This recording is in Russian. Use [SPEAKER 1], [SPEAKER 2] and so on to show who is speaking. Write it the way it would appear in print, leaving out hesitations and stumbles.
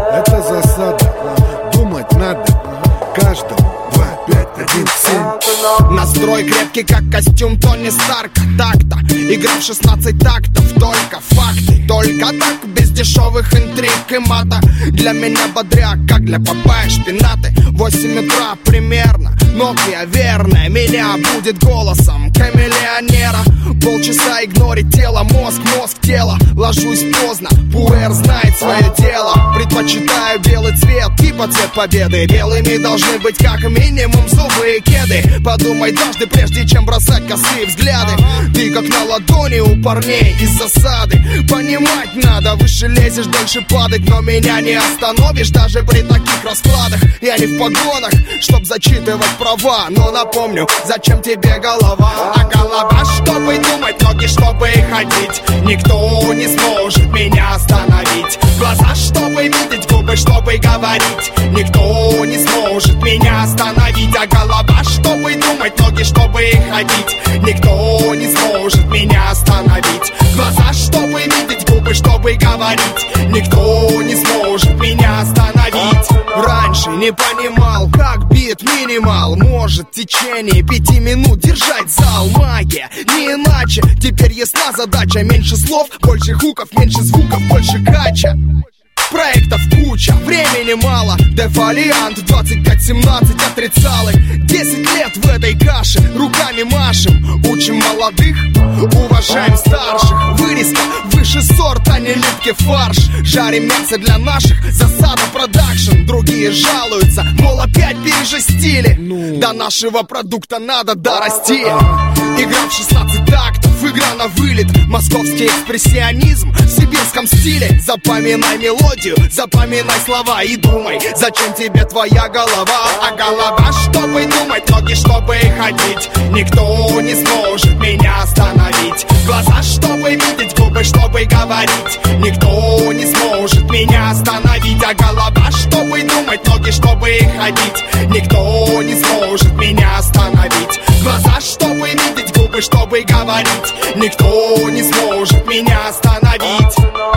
[SPEAKER 1] Это засада, думать надо. Каждому 2, 5, 1, 7.
[SPEAKER 2] Настрой крепкий, как костюм Тони Старка. Так-то, игра в 16 тактов. Только факты, только так, без дешевых интриг и мата. Для меня бодряк, как для Папайи шпинаты. 8 утра примерно, Nokia верная меня будет голосом камелеонера. Полчаса игнорить тело, мозг, тело. Ложусь поздно, пуэр знает свое дело. Предпочитаю белый цвет, типа цвет победы. Белыми должны быть как минимум зубы и кеды. Подумай дважды, прежде чем бросать косые взгляды. Ты как на ладони у парней из засады. Понимать надо, выше лезешь, дольше падать. Но меня не остановишь даже при таких раскладах. Я не в погонах, чтоб зачитывать права. Но напомню, зачем тебе голова? А голова, чтобы думать, ноги, чтобы ходить. Никто не сможет меня остановить. Глаза, чтобы видеть, губы, чтобы говорить. Никто не сможет меня остановить. А голова, чтобы думать, ноги, чтобы ходить. Никто не сможет меня остановить. Глаза, чтобы видеть, губы, чтобы говорить. Никто не сможет меня остановить. Раньше не понимал, как бит минимал может в течение 5 минут держать зал. Магия, не иначе. Теперь ясна задача. Меньше слов, больше хуков, меньше звуков, больше кача. Проектов куча, времени мало. Дефолиант 25-17 отрицалых. 10 лет в этой каше, руками машем. Учим молодых, уважаем старших. Вырезка выше сорт, а не липкий фарш. Жарим мясо для наших, засада продакшн. Другие жалуются, мол, опять пережестили. До нашего продукта надо дорасти. Игра в 16 тактов, игра на вылет. Московский экспрессионизм в сибирском стиле. Запоминай мелодию, запоминай слова и думай, зачем тебе твоя голова? А голова, чтобы думать, ноги, чтобы ходить. Никто не сможет меня остановить. Глаза, чтобы видеть, губы, чтобы говорить. Никто не сможет меня остановить. А голова, чтобы думать, ноги, чтобы ходить. Никто не сможет меня остановить. Глаза, чтобы видеть, губы, чтобы говорить. Никто не сможет меня остановить.